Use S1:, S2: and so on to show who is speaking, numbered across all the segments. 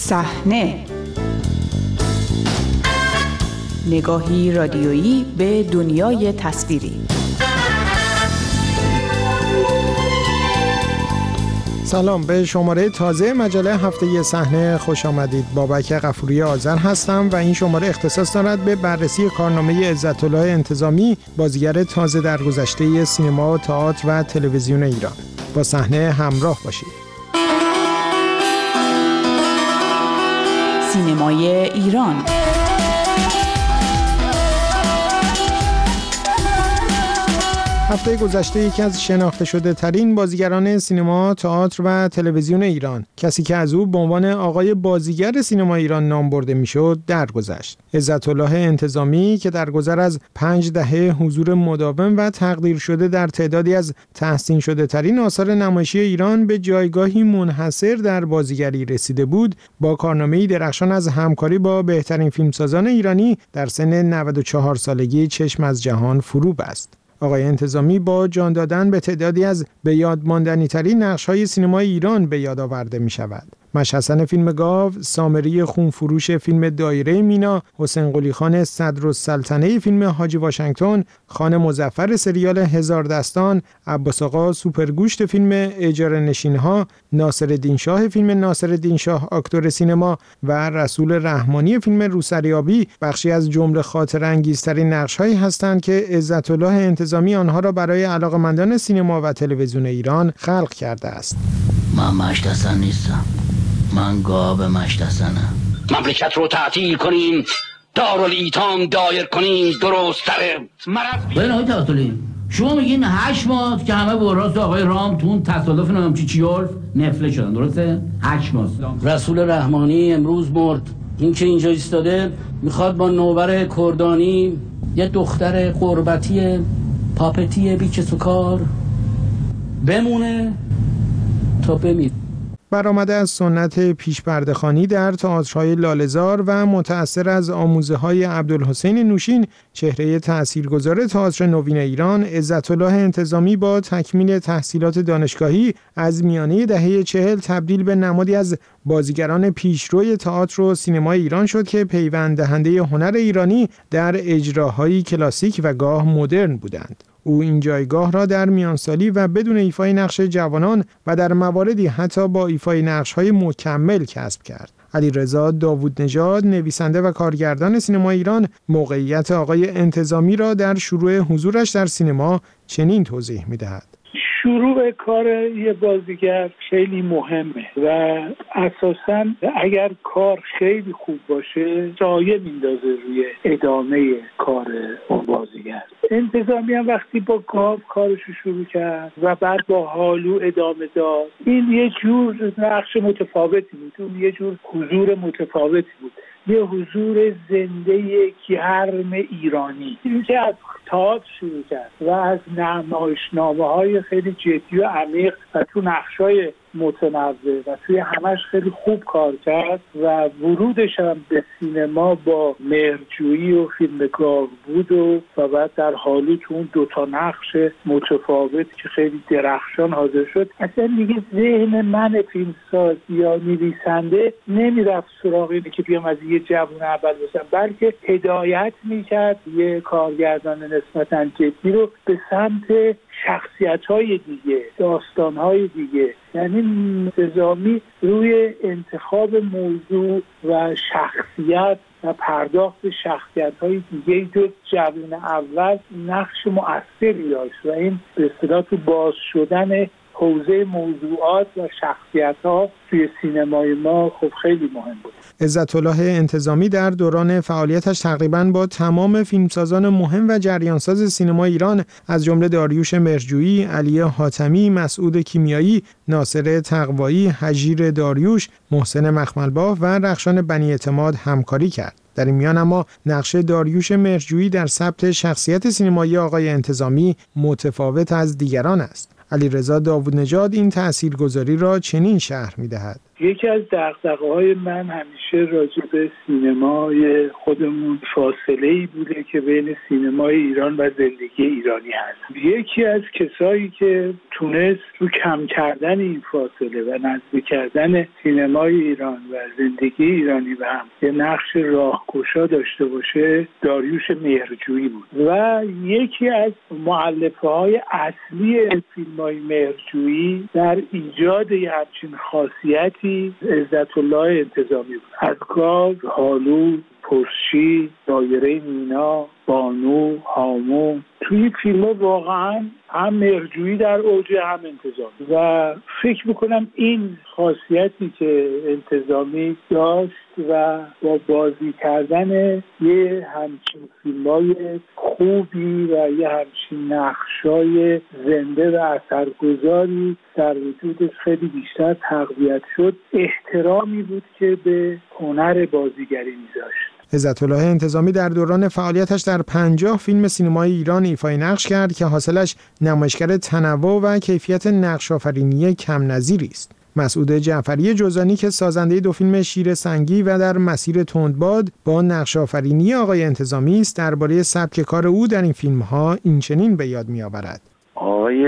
S1: صحنه، نگاهی رادیویی به دنیای تصویری.
S2: سلام، به شماره تازه مجله هفته صحنه خوش آمدید. بابک غفوری آذر هستم و این شماره اختصاص دارد به بررسی کارنامه عزت‌الله انتظامی، بازیگر تازه درگذشته سینما، تئاتر و تلویزیون ایران. با صحنه همراه باشید.
S1: سینمای ایران.
S2: هفته گذشته یکی از شناخته شده ترین بازیگران سینما، تئاتر و تلویزیون ایران، کسی که از او به عنوان آقای بازیگر سینما ایران نام برده میشد، درگذشت. عزت‌الله انتظامی که در گذر از 5 دهه حضور مداوم و تقدیر شده در تعدادی از تحسین شده ترین آثار نمایشی ایران به جایگاهی منحصر در بازیگری رسیده بود، با کارنامه‌ای درخشان از همکاری با بهترین فیلمسازان ایرانی در سن 94 سالگی چشم از جهان فرو بست. آقای انتظامی با جان دادن به تعدادی از به یاد ماندنی‌ترین نقش‌های سینمای ایران به یاد آورده می‌شود. مشحسن فیلم گاو، سامری خونفروش فیلم دایره مینا، حسین قلیخان صدرالسلطنه فیلم حاجی واشنگتن، خان مظفر سریال هزار دستان، عباس آقا سوپرگوشت فیلم اجاره نشین‌ها، ناصرالدین شاه فیلم ناصرالدین شاه اکتور سینما و رسول رحمانی فیلم روسریابی بخشی از جمله خاطره‌انگیزترین نقش‌هایی هستند که عزت‌الله انتظامی آنها را برای علاقه‌مندان سینما و تلویزیون ایران خلق کرده است.
S3: من مشتحسن نیستم، من گاو مشتحسنم.
S4: مملکت رو تعطیل کنیم، دارالایتام دایر کنیم، درست تره.
S3: ببین آقای تعطیلی، شما میگین 8 ماه که همه به راست آقای رام تو اون تصادف نامچیچیولف نفله شدن، درسته؟ 8 ماه. رسول رحمانی امروز مرد. این که اینجا ایستاده میخواد با نوبر کردانی یه دختر قربتی پاپتی بیکسوکار بمونه تا بمیر.
S2: برآمده از سنت پیشپرده‌خوانی در تئاترهای لاله‌زار و متأثر از آموزه‌های عبدالحسین نوشین، چهره تاثیرگذار تئاتر نوین ایران، عزت‌الله انتظامی با تکمیل تحصیلات دانشگاهی از میانه دهه 40 تبدیل به نمادی از بازیگران پیشروی تئاتر و سینمای ایران شد که پیوند دهنده هنر ایرانی در اجراهای کلاسیک و گاه مدرن بودند. او این جایگاه را در میانسالی و بدون ایفای نقش جوانان و در مواردی حتی با ایفای نقش‌های مکمل کسب کرد. علیرضا داوودنژاد، نویسنده و کارگردان سینما ایران، موقعیت آقای انتظامی را در شروع حضورش در سینما چنین توضیح می‌دهد.
S5: شروع کار یه بازیگر خیلی مهمه و اساساً اگر کار خیلی خوب باشه سایه میندازه روی ادامه کار اون بازیگر. انتظامی هم وقتی با گاو کارشو شروع کرد و بعد با هالو ادامه داد، این یه جور نقش متفاوتی بود، اون یه جور حضور متفاوتی بود، یه حضور زنده گرم ایرانی. این که از تئاتر شروع کرد و از نمایشنامه‌های خیلی جدی و عمیق و تو نقش‌های متنوع و توی همش خیلی خوب کار کرد و ورودش هم به سینما با مهرجویی و فیلم گاو بود و بعد در حالی تو اون 2 تا نقش متفاوت که خیلی درخشان حاضر شد، اصلا دیگه ذهن من فیلمساز یا نویسنده نمیرفت سراغ اینه که بیام از یه جوون اول باشم، بلکه هدایت میکرد یه کارگردان نسبتاً جدی رو به سمت شخصیت‌های دیگه، داستان‌های دیگه. یعنی انتظامی روی انتخاب موضوع و شخصیت و پرداخت شخصیت‌های دیگه جز جوون اول نقش مؤثری داشت و این به اصطلاح تو باز شدن حوزه موضوعات و شخصیت‌ها توی سینمای ما خب خیلی مهم بود.
S2: عزت‌الله انتظامی در دوران فعالیتش تقریباً با تمام فیلمسازان مهم و جریانساز سینما ایران از جمله داریوش مهرجویی، علی حاتمی، مسعود کیمیایی، ناصر تقوایی، هژیر داریوش، محسن مخملباف و رخشان بنی اعتماد همکاری کرد. در این میان اما نقش داریوش مهرجویی در ثبت شخصیت سینمایی آقای انتظامی متفاوت از دیگران است. علیرضا داوودنژاد این تاثیرگذاری را چنین شرح می‌دهد:
S5: یکی از دغدغه‌های من همیشه راجع به سینمای خودمون فاصله‌ای بوده که بین سینمای ایران و زندگی ایرانی هست. یکی از کسایی که تونست رو کم کردن این فاصله و نزدیک کردن سینمای ایران و زندگی ایرانی به هم یه نقش راهگشا داشته باشه داریوش مهرجویی بود و یکی از مؤلفه‌های اصلی فیلم‌های مهرجویی در ایجاد همچین خاصیتی عزت‌الله انتظامی بود. از گاز، هالو، پرشی، دایره مینا، بانو، هامون، توی فیلم واقعا هم مهرجویی در اوج هم انتظامی و فکر میکنم این خاصیتی که انتظامی داشت و با بازی کردن یه همچین فیلمای خوبی و یه همچین نقشای زنده و اثرگذاری در وجودش خیلی بیشتر تقویت شد، احترامی بود که به هنر بازیگری میذاشت.
S2: عزت‌الله انتظامی در دوران فعالیتش در 50 فیلم سینمای ایران ایفای نقش کرد که حاصلش نمایشگر تنوع و کیفیت نقش‌آفرینی کم نظیری است. مسعود جعفری جوزانی که سازنده 2 فیلم شیر سنگی و در مسیر تندباد با نقش‌آفرینی آقای انتظامی است، درباره سبک کار او در این فیلم‌ها این چنین به یاد می‌آورد:
S6: آقای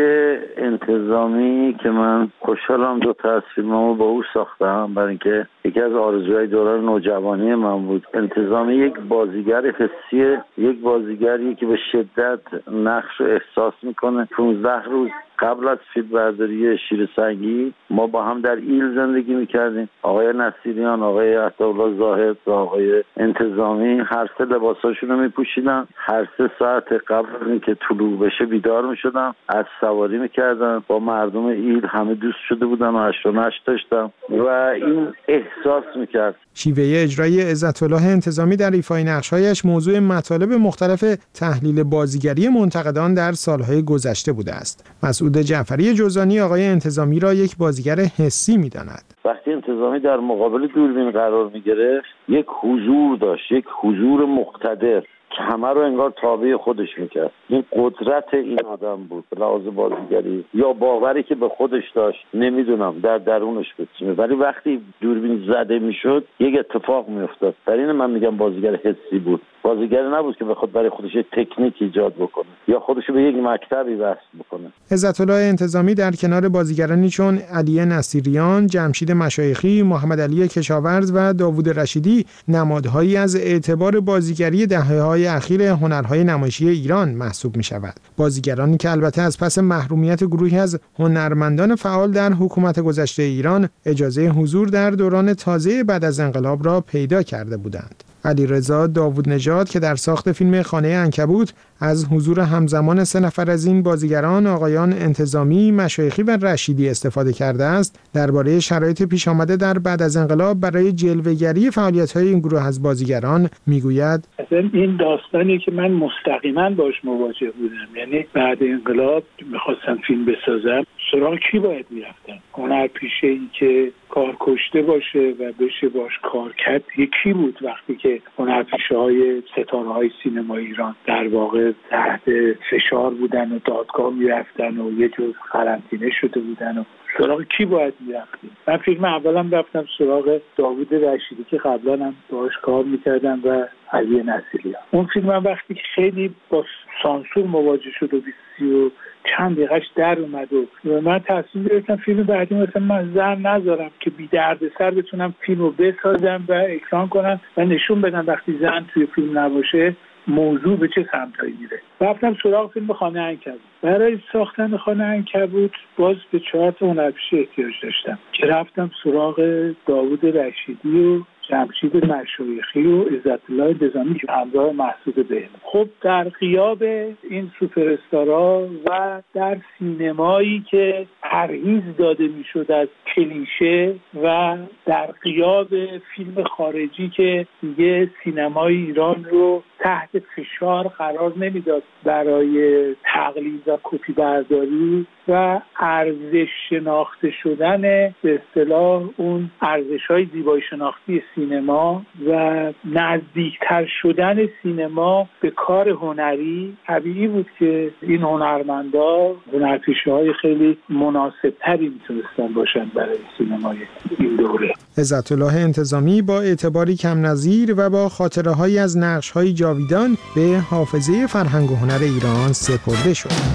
S6: انتظامی که من خوشحالم 2 تا از فیلمامو با او ساختم، برای اینکه یکی از آرزوهای دوران نوجوانی من بود. انتظامی یک بازیگر حسیه، یک بازیگری که به شدت نقش رو احساس میکنه. 15 روز قبل از فیلم برداری شیر سنگی ما با هم در ایل زندگی میکردیم. آقای نصیریان، آقای عطاالله زاهد و آقای انتظامی هر 3 لباساشون رو میپوشیدن. هر 3 ساعت قبل از اینکه طلوع بشه بیدار میشدن، از سواری میکردن. با مردم ایل همه دوست شده بودن و عشق و نشر داشتن و این احساس میکرد.
S2: شیوه اجرایی عزت‌الله انتظامی در ایفای نقش‌هایش موضوع مطالب مختلف تحلیل بازیگری منتقدان در سالهای گذشته بوده است. مسعود جعفری جوزانی آقای انتظامی را یک بازیگر حسی می‌داند.
S6: وقتی انتظامی در مقابل دوربین قرار می‌گرفت، یک حضور داشت، یک حضور مقتدر که همه رو انگار تابع خودش میکرد. این قدرت این آدم بود به لحاظ بازیگری یا باوری که به خودش داشت، نمیدونم در درونش بچینه، ولی وقتی دوربین زده میشد یک اتفاق میافتاد. در این من میگم بازیگر حسی بود. بازیگر نبود که بخواد برای خودش تکنیک ایجاد بکنه یا خودش به یک مکتبی وصل بکنه.
S2: عزت‌الله انتظامی در کنار بازیگرانی چون علی نصیریان، جمشید مشایخی، محمد علی کشاورز و داوود رشیدی نمادهایی از اعتبار بازیگری دهه‌های اخیر هنرهای نمایشی ایران محسوب می‌شود. بازیگرانی که البته از پس محرومیت گروهی از هنرمندان فعال در حکومت گذشته ایران اجازه حضور در دوران تازه بعد از انقلاب را پیدا کرده بودند. علیرضا داوودنژاد که در ساخت فیلم خانه عنکبوت از حضور همزمان 3 نفر از این بازیگران آقایان انتظامی، مشایخی و رشیدی استفاده کرده است، درباره شرایط پیش آمده در بعد از انقلاب برای جلوه‌گری فعالیت‌های این گروه از بازیگران میگوید:
S5: اصلا این داستانی که من مستقیما باش مواجه بودم، یعنی بعد انقلاب می‌خواستم فیلم بسازم، سراغ کی باید میرفتم؟ هنرپیشه‌ای که کار کشته باشه و بشه باش کار کرد یکی بود. وقتی که هنرپیشه‌های ستاره‌های سینما ایران در واقع تحت فشار بودن و دادگاه میرفتن و یه جور قرنطینه شده بودن و سراغ کی باید میرفتیم؟ من فیلم اولم رفتم سراغ داوود رشیدی که قبلا هم باهاش کار میکردم و علی نصیریان. اون فیلم هم وقتی که خیلی با سانسور مواجه شد و چند دقیقهش در اومد و من تصمیم گرفتم فیلم بعدی مثلا من زن نذارم که بی درد سر بتونم فیلمو بسازم و اکران کنم و نشون بدم وقتی زن توی فیلم نباشه موضوع به چه سمتایی میره. رفتم سراغ فیلم خانه عنکبوت. برای ساختن خانه عنکبوت باز به 4 تا هنرپیشه احتیاج داشتم که رفتم سراغ داوود رشیدی و جمشید مشایخی و عزت‌الله انتظامی که همراه محسود بهنام. خب در غیاب این سوپر استارا و در سینمایی که پرهیز داده میشد از کلیشه و در غیاب فیلم خارجی که دیگه سینمای ایران رو تحت فشار قرار نمیداد برای تقلید و کپی برداری و ارزش شناخته شدن به اصطلاح اون ارزش‌های زیبایی شناختی سینما و نزدیکتر شدن سینما به کار هنری طبیعی بود که این هنرمندا هنرپیشه‌های خیلی مناسب‌تری میتونستن باشن برای سینمای این دوره.
S2: عزت الله انتظامی با اعتباری کم نظیر و با خاطره‌هایی از نقش‌های جاویدان به حافظه فرهنگ و هنر ایران سپرده شد.